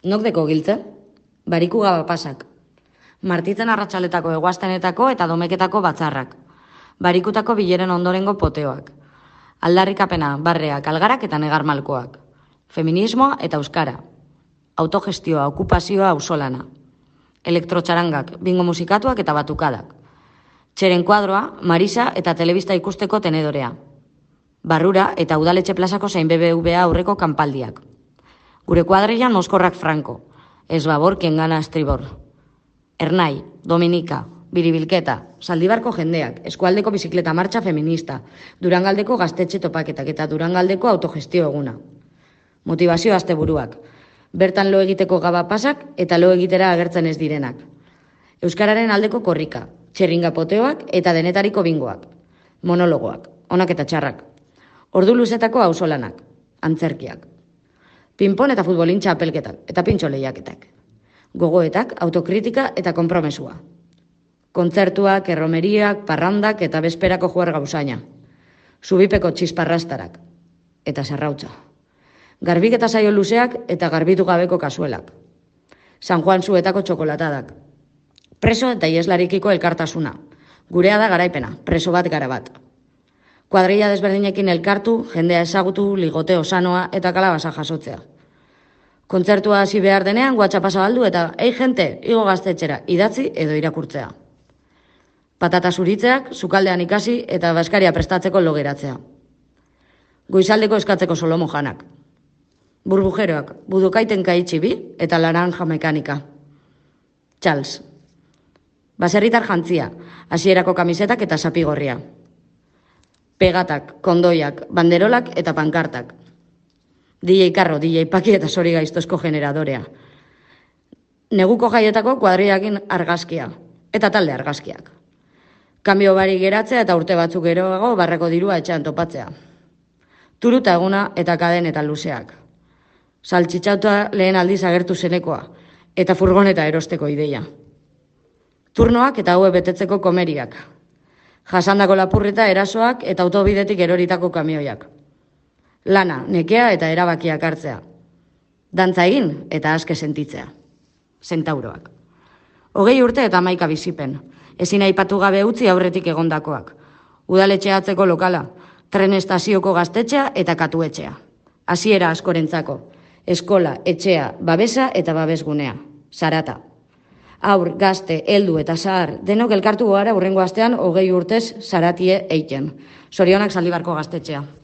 Nok deko giltze? Bariku gaba pasak. Martitzen arratsaletako eguaztenetako eta domeketako batzarrak. Barikutako bileren ondorengo poteoak. Aldarrikapena, barreak, algarak eta negarmalkoak. Feminismoa eta euskara. Autogestioa, okupazioa, ausolana. Elektrotxarangak, bingo musikatuak eta batukadak. Txeren kuadroa, Marisa eta telebista ikusteko tenedorea. Barrura eta udaletxe plazako zein BBVA aurreko kanpaldiak. Gure kuadrilan moskorrak franko. Ez babor, kengana estribor. Ernai, Dominika, Biribilketa, Zaldibarko jendeak, Eskualdeko bizikleta martxa feminista, Durangaldeko gaztetxe topaketak eta Durangaldeko autogestio eguna. Motivazio asteburuak. Bertan lo egiteko gaba pasak eta lo egitera agertzen ez direnak. Euskararen aldeko korrika, txerringa poteoak eta denetariko bingoak. Monologoak, onak eta txarrak. Ordu luzetako auzolanak, antzerkiak. Pinpon eta futbolin txapelketak eta pintxo lehiaketak. Gogoetak, autokritika eta konpromesua. Kontzertuak, erromeriak, parrandak eta bezperako juar gauzaina. Zubipeko txisparrastarak eta sarrautza. Garbik eta saio luzeak eta garbitu gabeko kasuelak. San Juan zuetako txokolatadak. Preso eta ieslarikiko elkartasuna. Gurea da garaipena, preso bat gara bat. Kuadrilla desberdinekin elkartu, jendea ezagutu, ligoteo sanoa eta kalabasa jasotzea. Kontzertua hasi behar denean, WhatsAppa zabaldu eta ei jente, igo gaztetxera, idatzi edo irakurtzea. Patata zuritzeak, sukaldean ikasi eta baskaria prestatzeko logeratzea. Goizaldeko eskatzeko solomo janak. Burbujeroak, budukaiten kaitxi bi eta laranja mekanika. Charles. Baserritar jantzia, hasierako kamisetak eta sapigorria. Pegatak, kondoiak, banderolak eta pankartak. DJ Karro, DJ Paki eta Sori Gaiztozko generadorea. Neguko jaietako kuadriakin argazkia, eta talde argazkiak. Kanbio barik geratzea eta urte batzuk geroago barreko dirua etxean topatzea. Turuta eguna eta kaden eta luzeak. Saltxitxauta lehen aldiz agertu zenekoa, eta furgoneta erosteko ideia. Turnoak eta haue betetzeko komeriak. Jasandako lapurreta erasoak eta autobidetik eroritako kamioiak. Lana, nekea eta erabakiak hartzea. Dantza egin eta aske sentitzea. Zentauroak. 20 urte eta 11 bizipen. Ezin aipatu gabe utzi aurretik egondakoak. Udaletxea atzeko lokala, tren estazioko gaztetxea eta katuetxea. Hasiera askorentzako. Eskola, etxea, babesa eta babesgunea. Sarata. Aur, gazte, heldu eta zahar, denok elkartu gara hurrengo astean 20 urtez Saratie eiten. Zorionak Zaldibarko gaztetxea.